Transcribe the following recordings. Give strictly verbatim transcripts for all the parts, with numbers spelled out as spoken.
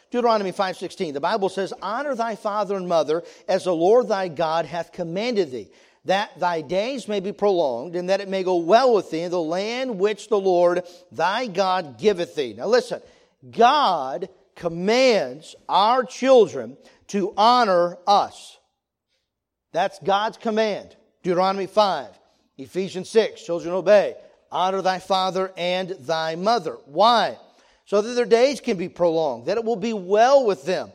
Deuteronomy five sixteen, the Bible says, honor thy father and mother as the Lord thy God hath commanded thee, that thy days may be prolonged, and that it may go well with thee in the land which the Lord thy God giveth thee. Now listen, God commands our children to honor us. That's God's command. Deuteronomy five, Ephesians six, children obey. Honor thy father and thy mother. Why? So that their days can be prolonged, that it will be well with them.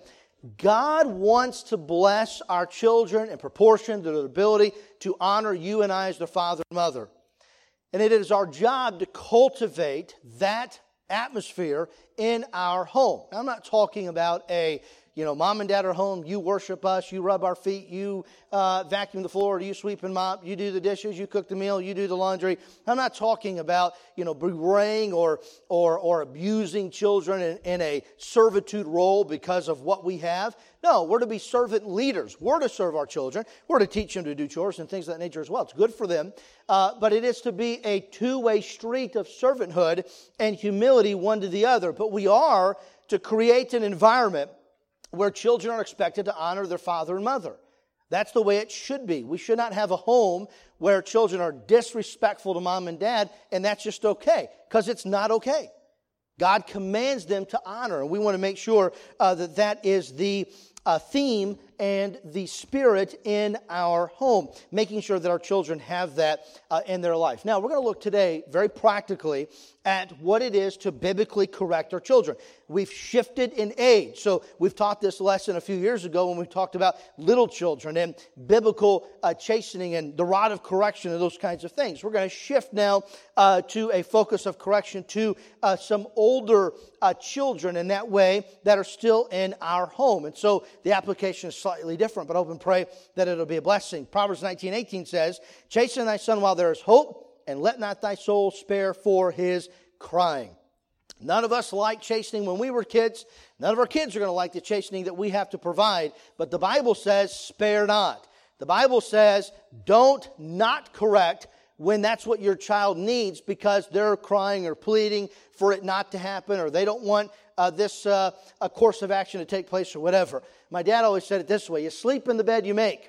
God wants to bless our children in proportion to their ability to honor you and I as their father and mother. And it is our job to cultivate that atmosphere in our home. Now, I'm not talking about a, you know, mom and dad are home, you worship us, you rub our feet, you uh, vacuum the floor, you sweep and mop, you do the dishes, you cook the meal, you do the laundry. I'm not talking about, you know, berating or or or abusing children in, in a servitude role because of what we have. No, we're to be servant leaders. We're to serve our children. We're to teach them to do chores and things of that nature as well. It's good for them. Uh, but it is to be a two-way street of servanthood and humility one to the other. But we are to create an environment where children are expected to honor their father and mother. That's the way it should be. We should not have a home where children are disrespectful to mom and dad, and that's just okay, because it's not okay. God commands them to honor, and we want to make sure uh, that that is the uh, theme and the spirit in our home, making sure that our children have that uh, in their life. Now, we're going to look today very practically at what it is to biblically correct our children. We've shifted in age. So we've taught this lesson a few years ago when we talked about little children and biblical uh, chastening and the rod of correction and those kinds of things. We're going to shift now uh, to a focus of correction to uh, some older uh, children in that way that are still in our home. And so the application is slightly different, but I hope and pray that it'll be a blessing. Proverbs nineteen eighteen says, chasten thy son while there is hope, and let not thy soul spare for his crying. None of us liked chastening when we were kids. None of our kids are going to like the chastening that we have to provide. But the Bible says, spare not. The Bible says, don't not correct when that's what your child needs because they're crying or pleading for it not to happen, or they don't want uh, this uh, a course of action to take place or whatever. My dad always said it this way, you sleep in the bed you make.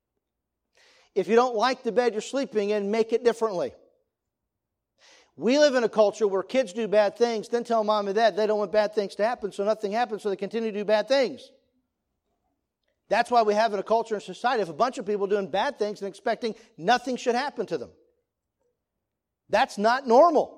If you don't like the bed you're sleeping in, make it differently. We live in a culture where kids do bad things, then tell mom and dad they don't want bad things to happen, so nothing happens, so they continue to do bad things. That's why we have in a culture and society of a bunch of people doing bad things and expecting nothing should happen to them. That's not normal.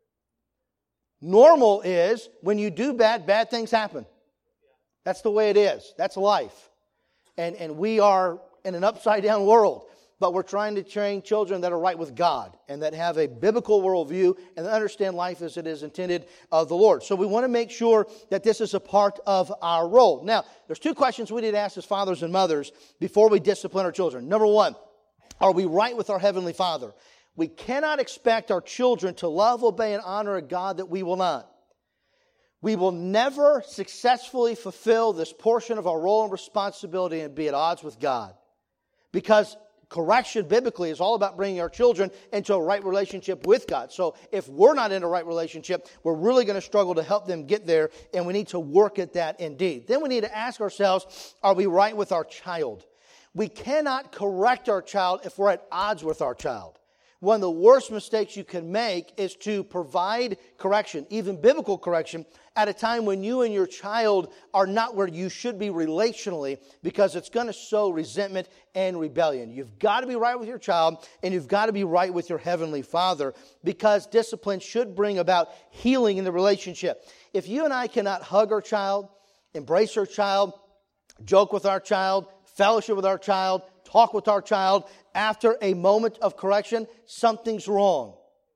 Normal is when you do bad, bad things happen. That's the way it is. That's life. And, and we are in an upside-down world. But we're trying to train children that are right with God and that have a biblical worldview and understand life as it is intended of the Lord. So we want to make sure that this is a part of our role. Now, there's two questions we need to ask as fathers and mothers before we discipline our children. Number one, are we right with our Heavenly Father? We cannot expect our children to love, obey, and honor a God that we will not. We will never successfully fulfill this portion of our role and responsibility and be at odds with God. Because correction biblically is all about bringing our children into a right relationship with God. So if we're not in a right relationship, we're really going to struggle to help them get there, and we need to work at that indeed. Then we need to ask ourselves, are we right with our child? We cannot correct our child if we're at odds with our child. One of the worst mistakes you can make is to provide correction, even biblical correction, at a time when you and your child are not where you should be relationally, because it's going to sow resentment and rebellion. You've got to be right with your child, and you've got to be right with your Heavenly Father, because discipline should bring about healing in the relationship. If you and I cannot hug our child, embrace our child, joke with our child, fellowship with our child, talk with our child after a moment of correction, something's wrong.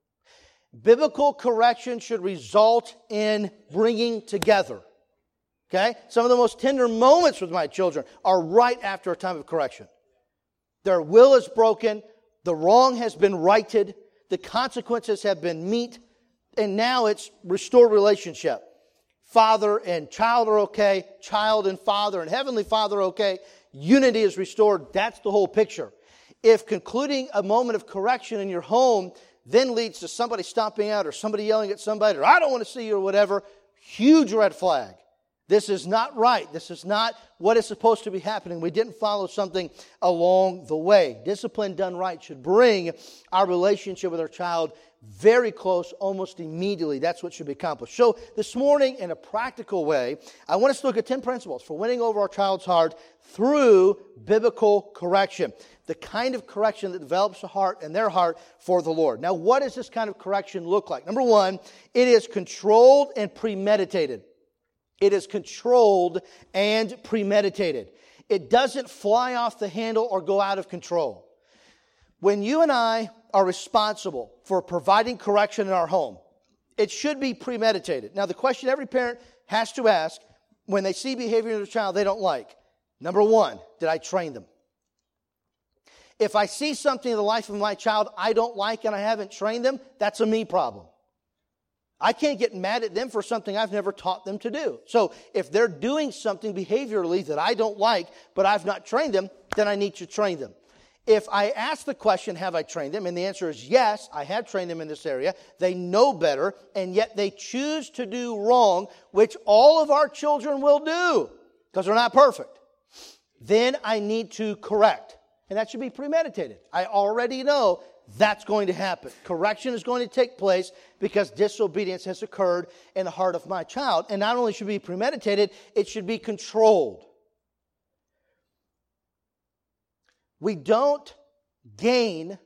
Biblical correction should result in bringing together. Okay? Some of the most tender moments with my children are right after a time of correction. Their will is broken, the wrong has been righted, the consequences have been met, and now it's restored relationship. Father and child are okay, child and father and Heavenly Father are okay, unity is restored. That's the whole picture. If concluding a moment of correction in your home then leads to somebody stomping out or somebody yelling at somebody or I don't want to see you or whatever, huge red flag. This is not right. This is not what is supposed to be happening. We didn't follow something along the way. Discipline done right should bring our relationship with our child very close, almost immediately. That's what should be accomplished. So this morning, in a practical way, I want us to look at ten principles for winning over our child's heart through biblical correction. The kind of correction that develops a heart and their heart for the Lord. Now, what does this kind of correction look like? Number one, it is controlled and premeditated. It is controlled and premeditated. It doesn't fly off the handle or go out of control. When you and I are responsible for providing correction in our home, it should be premeditated. Now, the question every parent has to ask when they see behavior in their child they don't like, number one, did I train them? If I see something in the life of my child I don't like and I haven't trained them, that's a me problem. I can't get mad at them for something I've never taught them to do. So if they're doing something behaviorally that I don't like, but I've not trained them, then I need to train them. If I ask the question, have I trained them? And the answer is yes, I have trained them in this area. They know better, and yet they choose to do wrong, which all of our children will do, because they're not perfect. Then I need to correct. And that should be premeditated. I already know that's going to happen. Correction is going to take place because disobedience has occurred in the heart of my child. And not only should it be premeditated, it should be controlled. We don't gain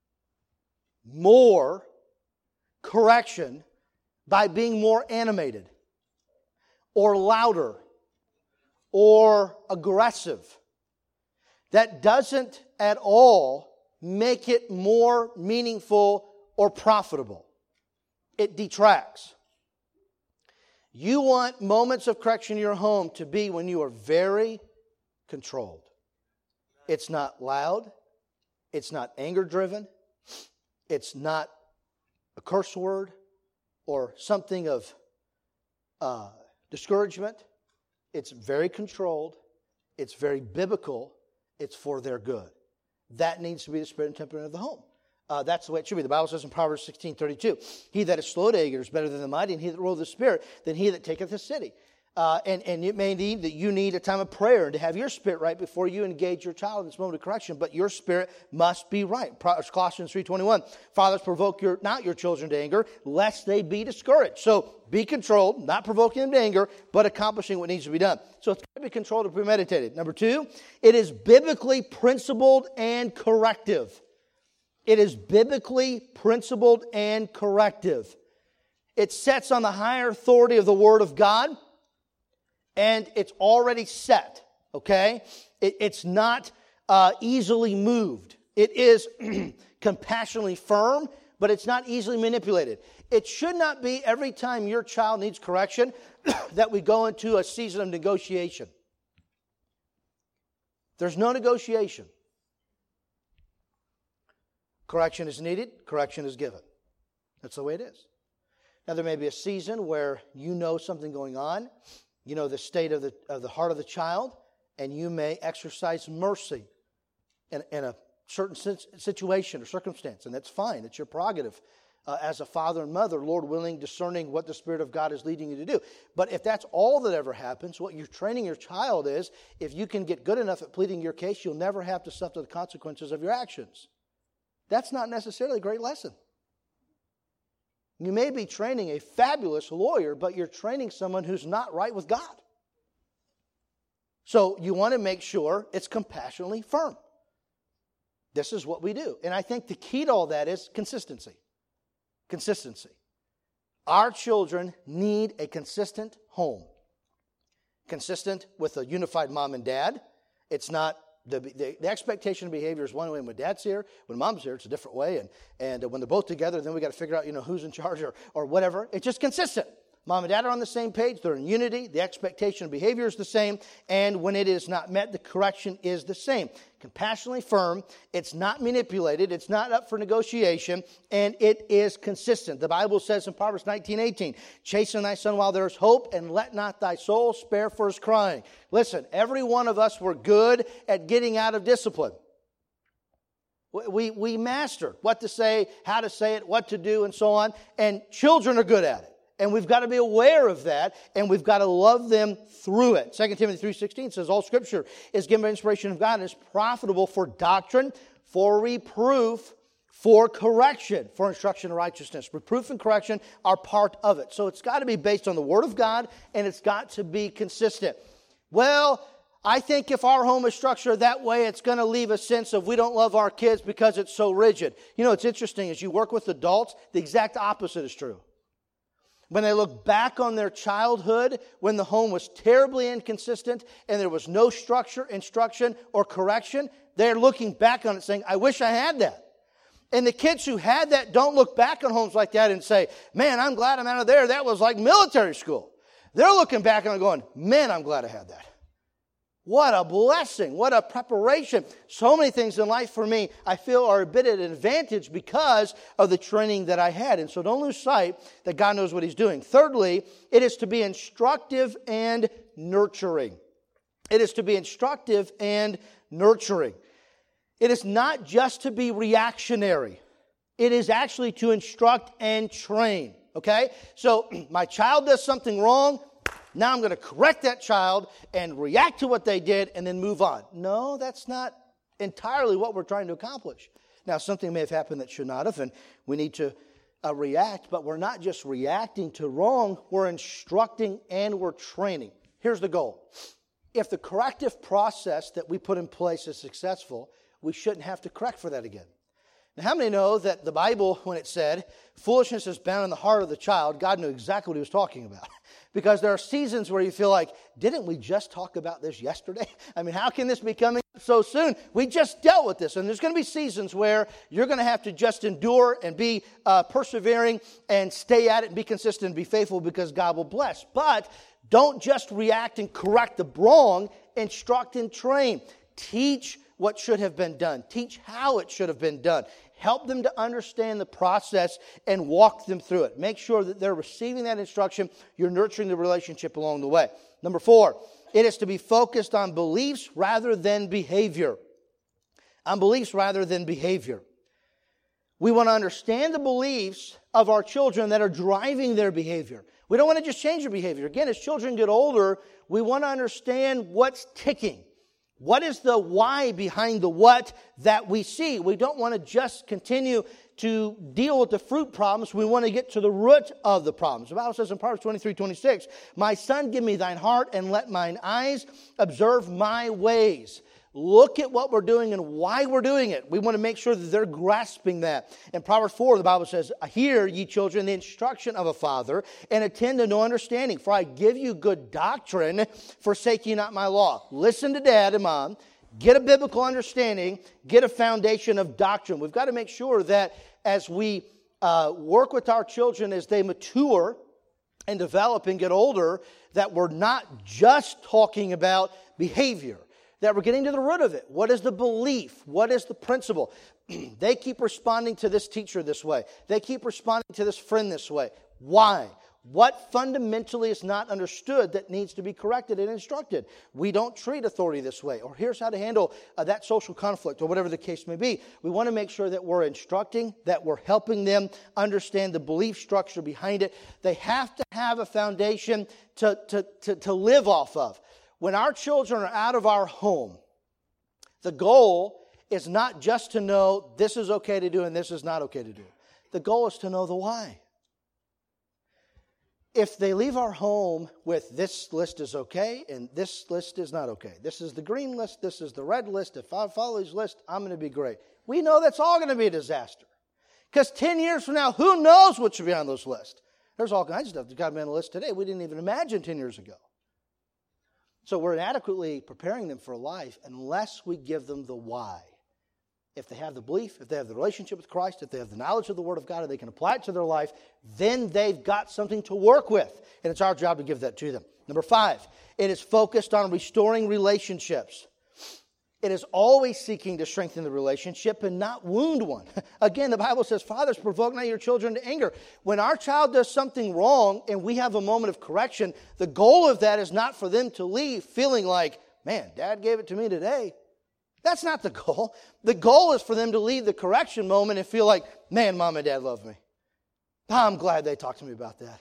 more correction by being more animated or louder or aggressive. That doesn't at all make it more meaningful or profitable. It detracts. You want moments of correction in your home to be when you are very controlled. It's not loud. It's not anger-driven. It's not a curse word or something of uh, discouragement. It's very controlled. It's very biblical. It's for their good. That needs to be the spirit and temperament of the home. Uh, that's the way it should be. The Bible says in Proverbs sixteen thirty-two, he that is slow to anger is better than the mighty, and he that ruleth the spirit than he that taketh a city. Uh, and, and it may need that you need a time of prayer and to have your spirit right before you engage your child in this moment of correction. But your spirit must be right. Colossians three twenty-one, fathers, provoke your, not your children to anger, lest they be discouraged. So be controlled, not provoking them to anger, but accomplishing what needs to be done. So it's got to be controlled and premeditated. Number two, it is biblically principled and corrective. It is biblically principled and corrective. It sets on the higher authority of the Word of God. And it's already set, okay? It, it's not uh, easily moved. It is compassionately firm, but it's not easily manipulated. It should not be every time your child needs correction that we go into a season of negotiation. There's no negotiation. Correction is needed, correction is given. That's the way it is. Now, there may be a season where you know something going on. You know the state of the of the heart of the child, and you may exercise mercy in, in a certain situation or circumstance, and that's fine. It's your prerogative uh, as a father and mother, Lord willing, discerning what the Spirit of God is leading you to do. But if that's all that ever happens, what you're training your child is, if you can get good enough at pleading your case, you'll never have to suffer the consequences of your actions. That's not necessarily a great lesson. You may be training a fabulous lawyer, but you're training someone who's not right with God. So you want to make sure it's compassionately firm. This is what we do. And I think the key to all that is consistency. Consistency. Our children need a consistent home. Consistent with a unified mom and dad. It's not The, the, the expectation of behavior is one way. When dad's here, when mom's here, it's a different way. And, and when they're both together, then we got to figure out, you know, who's in charge or, or whatever. It's just consistent. Mom and dad are on the same page. They're in unity. The expectation of behavior is the same. And when it is not met, the correction is the same. Compassionately firm. It's not manipulated. It's not up for negotiation. And it is consistent. The Bible says in Proverbs nineteen eighteen, chasten thy son while there is hope, and let not thy soul spare for his crying. Listen, every one of us were good at getting out of discipline. We, we mastered what to say, how to say it, what to do, and so on. And children are good at it. And we've got to be aware of that, and we've got to love them through it. Second Timothy three sixteen says, all Scripture is given by inspiration of God and is profitable for doctrine, for reproof, for correction, for instruction in righteousness. Reproof and correction are part of it. So it's got to be based on the Word of God, and it's got to be consistent. Well, I think if our home is structured that way, it's going to leave a sense of we don't love our kids because it's so rigid. You know, it's interesting. As you work with adults, the exact opposite is true. When they look back on their childhood, when the home was terribly inconsistent and there was no structure, instruction, or correction, they're looking back on it saying, I wish I had that. And the kids who had that don't look back on homes like that and say, man, I'm glad I'm out of there. That was like military school. They're looking back on it going, man, I'm glad I had that. What a blessing. What a preparation. So many things in life for me I feel are a bit at an advantage because of the training that I had. And so don't lose sight that God knows what He's doing. Thirdly, it is to be instructive and nurturing. It is to be instructive and nurturing. It is not just to be reactionary. It is actually to instruct and train. Okay? So my child does something wrong. Now I'm going to correct that child and react to what they did and then move on. No, that's not entirely what we're trying to accomplish. Now, something may have happened that should not have, and we need to uh, react, but we're not just reacting to wrong, we're instructing and we're training. Here's the goal. If the corrective process that we put in place is successful, we shouldn't have to correct for that again. Now, how many know that the Bible, when it said, foolishness is bound in the heart of the child, God knew exactly what He was talking about. Because there are seasons where you feel like, didn't we just talk about this yesterday? I mean, how can this be coming up so soon? We just dealt with this. And there's going to be seasons where you're going to have to just endure and be uh, persevering and stay at it and be consistent and be faithful because God will bless. But don't just react and correct the wrong. Instruct and train. Teach what should have been done. Teach how it should have been done. Help them to understand the process and walk them through it. Make sure that they're receiving that instruction. You're nurturing the relationship along the way. Number four, it is to be focused on beliefs rather than behavior. On beliefs rather than behavior. We want to understand the beliefs of our children that are driving their behavior. We don't want to just change their behavior. Again, as children get older, we want to understand what's ticking. What is the why behind the what that we see? We don't want to just continue to deal with the fruit problems. We want to get to the root of the problems. The Bible says in Proverbs twenty-three twenty-six, my son, give me thine heart and let mine eyes observe my ways. Look at what we're doing and why we're doing it. We want to make sure that they're grasping that. In Proverbs four, the Bible says, hear, ye children, the instruction of a father, and attend to no understanding. For I give you good doctrine, forsake ye not my law. Listen to dad and mom. Get a biblical understanding. Get a foundation of doctrine. We've got to make sure that as we uh, work with our children as they mature and develop and get older, that we're not just talking about behavior. That we're getting to the root of it. What is the belief? What is the principle? They keep responding to this teacher this way. They keep responding to this friend this way. Why? What fundamentally is not understood that needs to be corrected and instructed? We don't treat authority this way. Or here's how to handle uh, that social conflict or whatever the case may be. We want to make sure that we're instructing, that we're helping them understand the belief structure behind it. They have to have a foundation to, to, to, to live off of. When our children are out of our home, the goal is not just to know this is okay to do and this is not okay to do. The goal is to know the why. If they leave our home with this list is okay and this list is not okay. This is the green list, this is the red list. If I follow this list, I'm going to be great. We know that's all going to be a disaster. Because ten years from now, who knows what should be on those lists? There's all kinds of stuff that got me on the list today we didn't even imagine ten years ago. So we're inadequately preparing them for life unless we give them the why. If they have the belief, if they have the relationship with Christ, if they have the knowledge of the Word of God, and they can apply it to their life, then they've got something to work with. And it's our job to give that to them. Number five, it is focused on restoring relationships. It is always seeking to strengthen the relationship and not wound one. Again, the Bible says, fathers, provoke not your children to anger. When our child does something wrong and we have a moment of correction, the goal of that is not for them to leave feeling like, man, Dad gave it to me today. That's not the goal. The goal is for them to leave the correction moment and feel like, man, Mom and Dad love me. I'm glad they talked to me about that.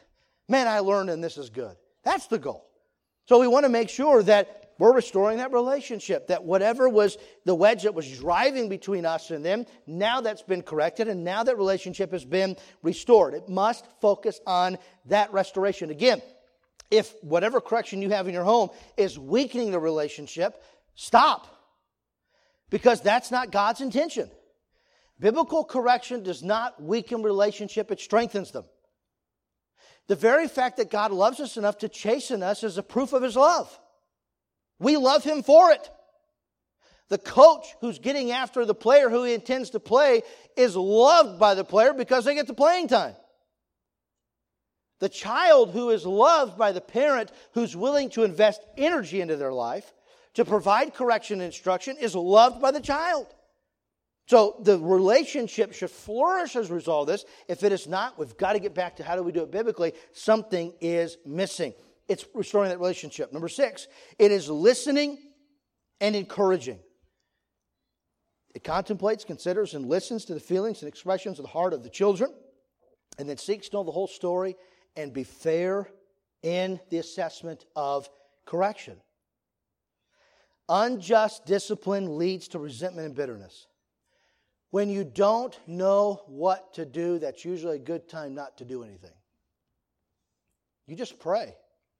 Man, I learned and this is good. That's the goal. So we want to make sure that we're restoring that relationship, that whatever was the wedge that was driving between us and them, now that's been corrected and now that relationship has been restored. It must focus on that restoration. Again, if whatever correction you have in your home is weakening the relationship, stop. Because that's not God's intention. Biblical correction does not weaken relationship, it strengthens them. The very fact that God loves us enough to chasten us is a proof of His love. We love Him for it. The coach who's getting after the player who he intends to play is loved by the player because they get the playing time. The child who is loved by the parent who's willing to invest energy into their life to provide correction and instruction is loved by the child. So the relationship should flourish as a result of this. If it is not, we've got to get back to how do we do it biblically. Something is missing. It's restoring that relationship. Number six, it is listening and encouraging. It contemplates, considers, and listens to the feelings and expressions of the heart of the children, and then seeks to know the whole story and be fair in the assessment of correction. Unjust discipline leads to resentment and bitterness. When you don't know what to do, that's usually a good time not to do anything. You just pray.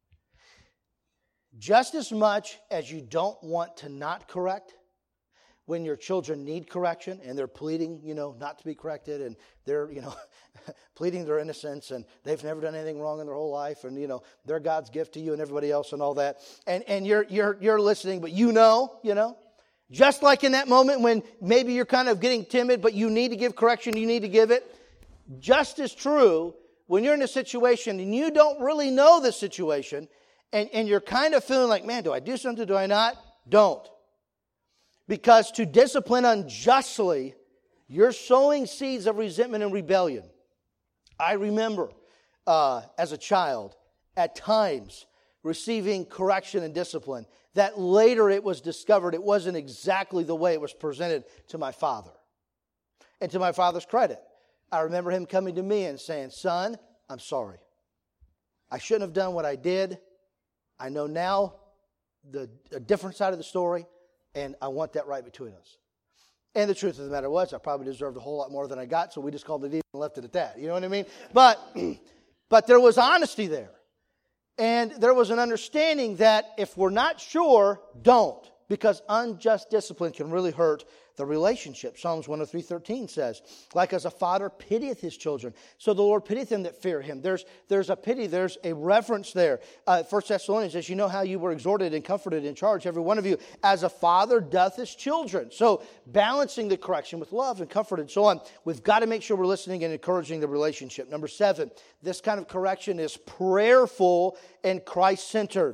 Just as much as you don't want to not correct, when your children need correction and they're pleading, you know, not to be corrected and they're, you know, pleading their innocence and they've never done anything wrong in their whole life and, you know, they're God's gift to you and everybody else and all that. And and you're you're you're listening, but you know, you know, just like in that moment when maybe you're kind of getting timid, but you need to give correction, you need to give it. Just as true when you're in a situation and you don't really know the situation and, and you're kind of feeling like, man, do I do something, do I not? Don't. Because to discipline unjustly, you're sowing seeds of resentment and rebellion. I remember uh, as a child, at times, receiving correction and discipline that later it was discovered it wasn't exactly the way it was presented to my father. And to my father's credit, I remember him coming to me and saying, son, I'm sorry. I shouldn't have done what I did. I know now the a different side of the story, and I want that right between us. And the truth of the matter was, I probably deserved a whole lot more than I got, so we just called it even and left it at that. You know what I mean? But, but there was honesty there. And there was an understanding that if we're not sure, don't. Because unjust discipline can really hurt the relationship. Psalms one oh three thirteen says, like as a father pitieth his children, so the Lord pitieth them that fear him. There's, there's a pity, there's a reverence there. Uh, First Thessalonians says, you know how you were exhorted and comforted and charged, every one of you, as a father doth his children. So balancing the correction with love and comfort and so on. We've got to make sure we're listening and encouraging the relationship. Number seven, this kind of correction is prayerful and Christ-centered.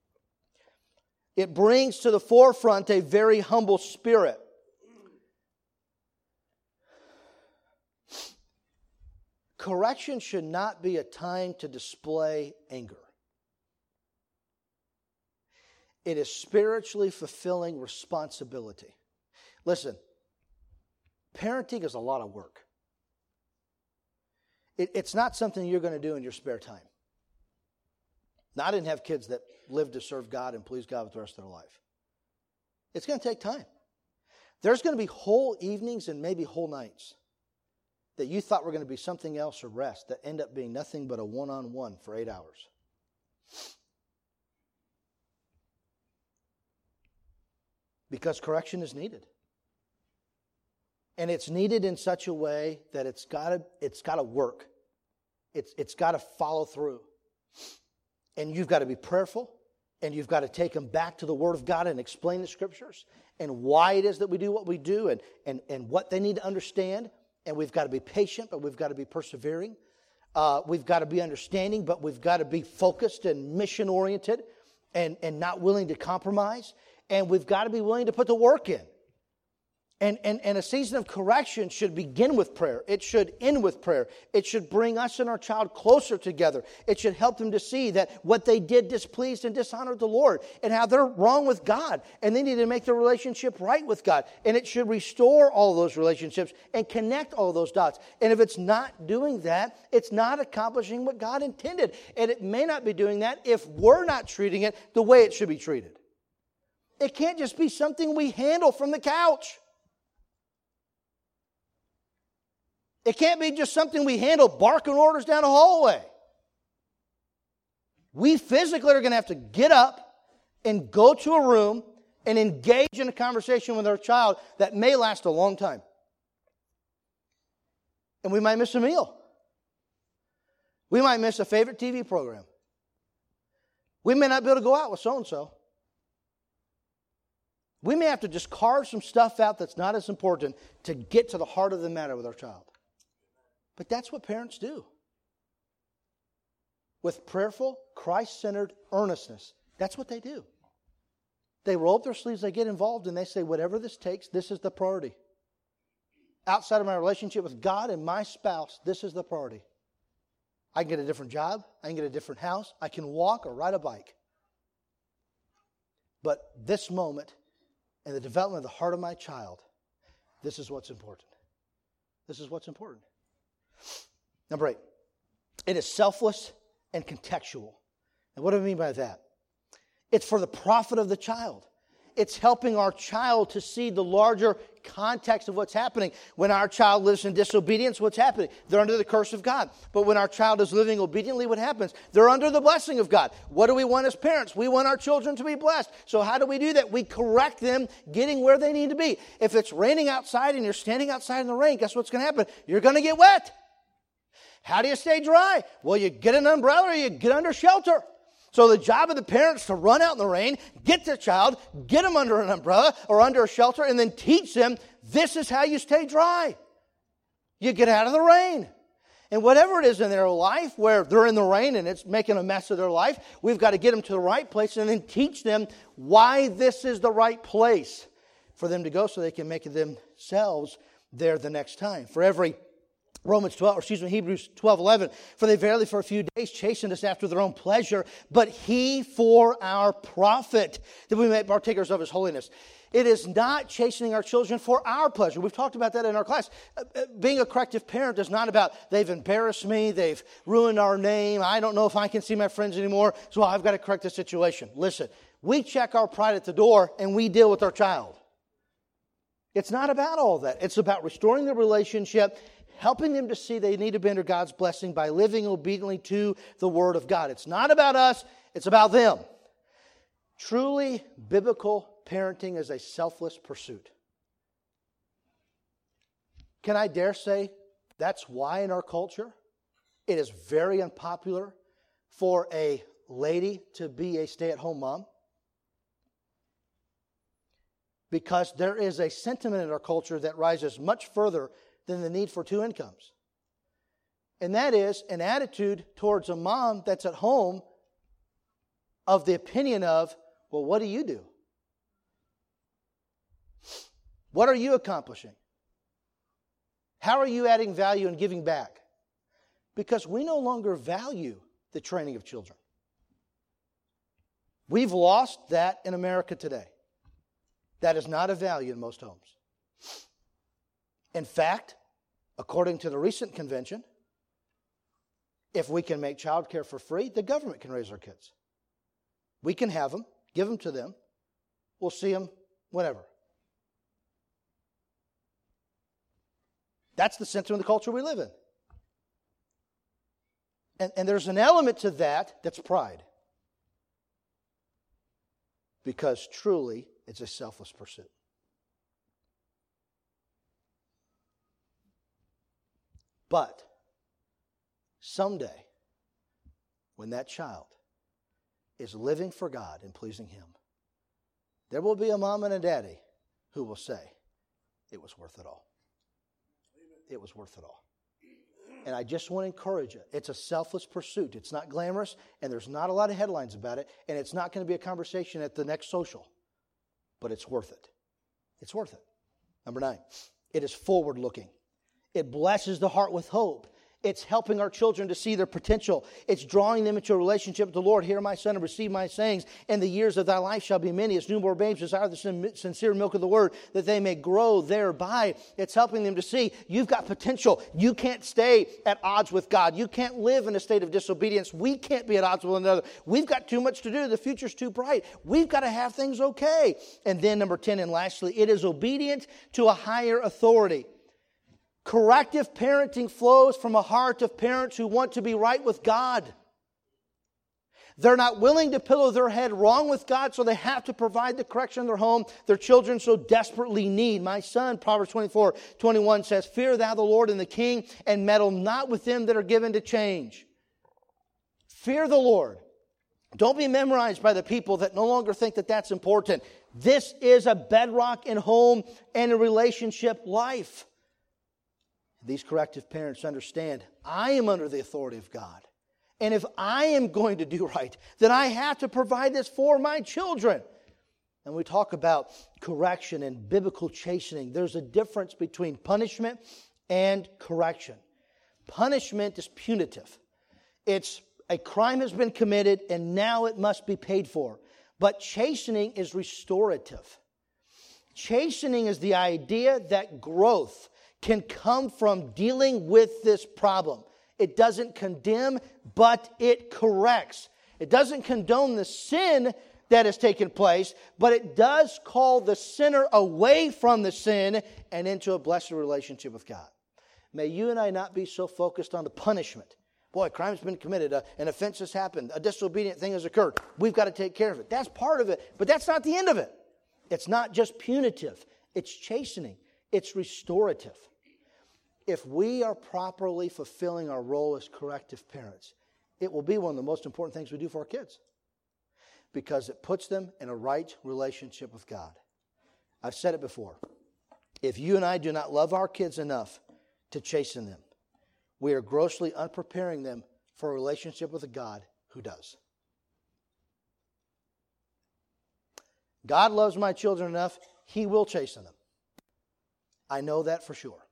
It brings to the forefront a very humble spirit. Correction should not be a time to display anger. It is spiritually fulfilling responsibility. Listen, parenting is a lot of work. It, it's not something you're going to do in your spare time. Now, I didn't have kids that lived to serve God and please God with the rest of their life. It's going to take time. There's going to be whole evenings and maybe whole nights that you thought were going to be something else or rest that end up being nothing but a one-on-one for eight hours. Because correction is needed. And it's needed in such a way that it's got to it's got to work. It's it's got to follow through. And you've got to be prayerful, and you've got to take them back to the Word of God and explain the Scriptures and why it is that we do what we do and, and, and what they need to understand. And we've got to be patient, but we've got to be persevering. Uh, we've got to be understanding, but we've got to be focused and mission-oriented and, and not willing to compromise. And we've got to be willing to put the work in. And, and, and a season of correction should begin with prayer. It should end with prayer. It should bring us and our child closer together. It should help them to see that what they did displeased and dishonored the Lord and how they're wrong with God. And they need to make their relationship right with God. And it should restore all those relationships and connect all those dots. And if it's not doing that, it's not accomplishing what God intended. And it may not be doing that if we're not treating it the way it should be treated. It can't just be something we handle from the couch. It can't be just something we handle barking orders down a hallway. We physically are going to have to get up and go to a room and engage in a conversation with our child that may last a long time. And we might miss a meal. We might miss a favorite T V program. We may not be able to go out with so-and-so. We may have to just carve some stuff out that's not as important to get to the heart of the matter with our child. But that's what parents do. With prayerful, Christ-centered earnestness. That's what they do. They roll up their sleeves, they get involved, and they say, whatever this takes, this is the priority. Outside of my relationship with God and my spouse, this is the priority. I can get a different job. I can get a different house. I can walk or ride a bike. But this moment and the development of the heart of my child, this is what's important. This is what's important. Number eight, it is selfless and contextual. And what do I mean by that? It's for the profit of the child. It's helping our child to see the larger context of what's happening. When our child lives in disobedience, what's happening? They're under the curse of God. But when our child is living obediently, what happens? They're under the blessing of God. What do we want as parents? We want our children to be blessed. So how do we do that? We correct them getting where they need to be. If it's raining outside and you're standing outside in the rain, guess what's going to happen? You're going to get wet. How do you stay dry? Well, you get an umbrella or you get under shelter. So the job of the parents is to run out in the rain, get the child, get them under an umbrella or under a shelter, and then teach them this is how you stay dry. You get out of the rain. And whatever it is in their life where they're in the rain and it's making a mess of their life, we've got to get them to the right place and then teach them why this is the right place for them to go so they can make it themselves there the next time. For every Romans twelve, or excuse me, Hebrews twelve eleven. For they verily for a few days chastened us after their own pleasure, but He for our profit, that we may be partakers of His holiness. It is not chastening our children for our pleasure. We've talked about that in our class. Being a corrective parent is not about they've embarrassed me, they've ruined our name, I don't know if I can see my friends anymore, so I've got to correct the situation. Listen, we check our pride at the door and we deal with our child. It's not about all that. It's about restoring the relationship, helping them to see they need to be under God's blessing by living obediently to the Word of God. It's not about us, it's about them. Truly biblical parenting is a selfless pursuit. Can I dare say that's why in our culture it is very unpopular for a lady to be a stay-at-home mom? Because there is a sentiment in our culture that rises much further than the need for two incomes. And that is an attitude towards a mom that's at home of the opinion of, well, what do you do? What are you accomplishing? How are you adding value and giving back? Because we no longer value the training of children. We've lost that in America today. That is not a value in most homes. In fact, according to the recent convention, if we can make child care for free, the government can raise our kids. We can have them, give them to them. We'll see them whenever. That's the sentiment of the culture we live in. And, and there's an element to that that's pride. Because truly, it's a selfless pursuit. But someday, when that child is living for God and pleasing Him, there will be a mom and a daddy who will say, it was worth it all. It was worth it all. And I just want to encourage you. It's a selfless pursuit. It's not glamorous, and there's not a lot of headlines about it, and it's not going to be a conversation at the next social. But it's worth it. It's worth it. Number nine, it is forward looking. It blesses the heart with hope. It's helping our children to see their potential. It's drawing them into a relationship with the Lord. Hear my son and receive my sayings. And the years of thy life shall be many. As newborn babes desire the sincere milk of the word, that they may grow thereby. It's helping them to see you've got potential. You can't stay at odds with God. You can't live in a state of disobedience. We can't be at odds with one another. We've got too much to do. The future's too bright. We've got to have things okay. And then number ten, and lastly, it is obedient to a higher authority. Corrective parenting flows from a heart of parents who want to be right with God. They're not willing to pillow their head wrong with God, so they have to provide the correction in their home their children so desperately need. My son, Proverbs twenty-four twenty-one says, fear thou the Lord and the king, and meddle not with them that are given to change. Fear the Lord. Don't be memorized by the people that no longer think that that's important. This is a bedrock in home and in relationship life. These corrective parents understand, I am under the authority of God. And if I am going to do right, then I have to provide this for my children. And we talk about correction and biblical chastening. There's a difference between punishment and correction. Punishment is punitive. It's a crime has been committed and now it must be paid for. But chastening is restorative. Chastening is the idea that growth can come from dealing with this problem. It doesn't condemn, but it corrects. It doesn't condone the sin that has taken place, but it does call the sinner away from the sin and into a blessed relationship with God. May you and I not be so focused on the punishment. Boy, a crime's been committed, a, an offense has happened, a disobedient thing has occurred. We've got to take care of it. That's part of it, but that's not the end of it. It's not just punitive. It's chastening. It's restorative. If we are properly fulfilling our role as corrective parents, it will be one of the most important things we do for our kids because it puts them in a right relationship with God. I've said it before. If you and I do not love our kids enough to chasten them, we are grossly unpreparing them for a relationship with a God who does. God loves my children enough, He will chasten them. I know that for sure.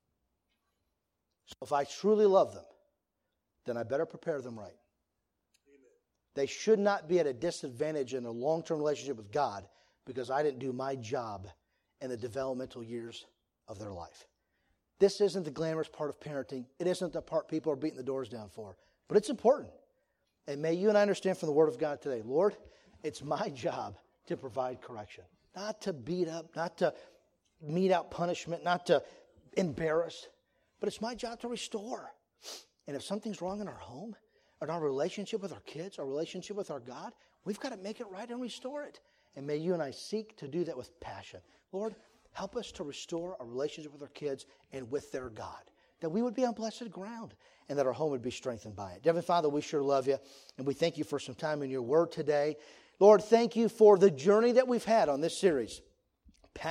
So if I truly love them, then I better prepare them right. Amen. They should not be at a disadvantage in a long-term relationship with God because I didn't do my job in the developmental years of their life. This isn't the glamorous part of parenting. It isn't the part people are beating the doors down for. But it's important. And may you and I understand from the Word of God today, Lord, it's my job to provide correction. Not to beat up, not to mete out punishment, not to embarrass. But it's my job to restore. And if something's wrong in our home, in our relationship with our kids, our relationship with our God, we've got to make it right and restore it. And may you and I seek to do that with passion. Lord, help us to restore our relationship with our kids and with their God. That we would be on blessed ground and that our home would be strengthened by it. Heavenly Father, we sure love you. And we thank you for some time in your word today. Lord, thank you for the journey that we've had on this series.